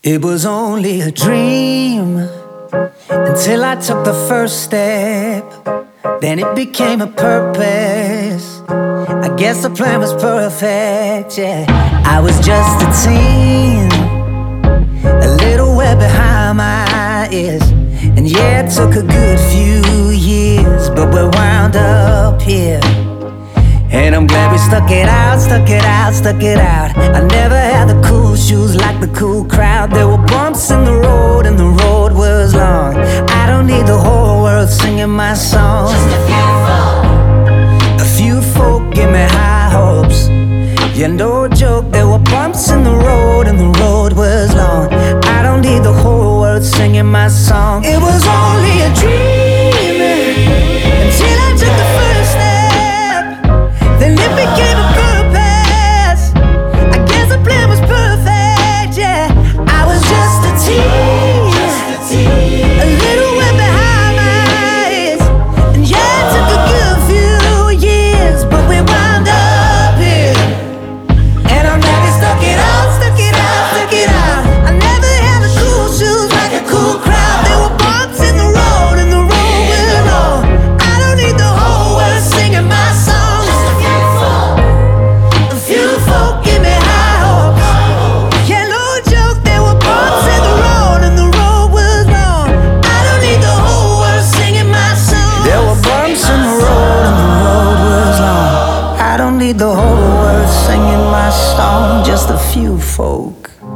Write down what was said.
It was only a dream until I took the first step. Then it became a purpose. I guess the plan was perfect, yeah. I was just a teen, a little wet behind my ears. And yeah, it took a good few years, but we're wound up here. And I'm glad we stuck it out, stuck it out, stuck it out. I never had the cool shoes like the cool crowd. There were bumps in the road and the road was long. I don't need the whole world singing my song. Just a few folk. A few folk give me high hopes. Yeah, no joke, there were bumps in the road and the road was long. I don't need the whole world singing my song. It was only a dream until I took the first step. Then it became a purpose. I guess the plan was perfect, yeah. I was just a teen, a little wet behind my ears. And yeah, it took a good few years, but we wound up here. And I'm glad we stuck it out, stuck it out, stuck it out. I never had the cool shoes like a cool crowd. There were bumps in the road and the road was long. I don't need the whole world singing my song. A few folk give me high hopes. Yeah, no joke, there were bumps in the road and the road was long. I don't need the whole world singing my song. There were bumps in the road and the road was long. I don't need the whole world singing my song. Just a few folk.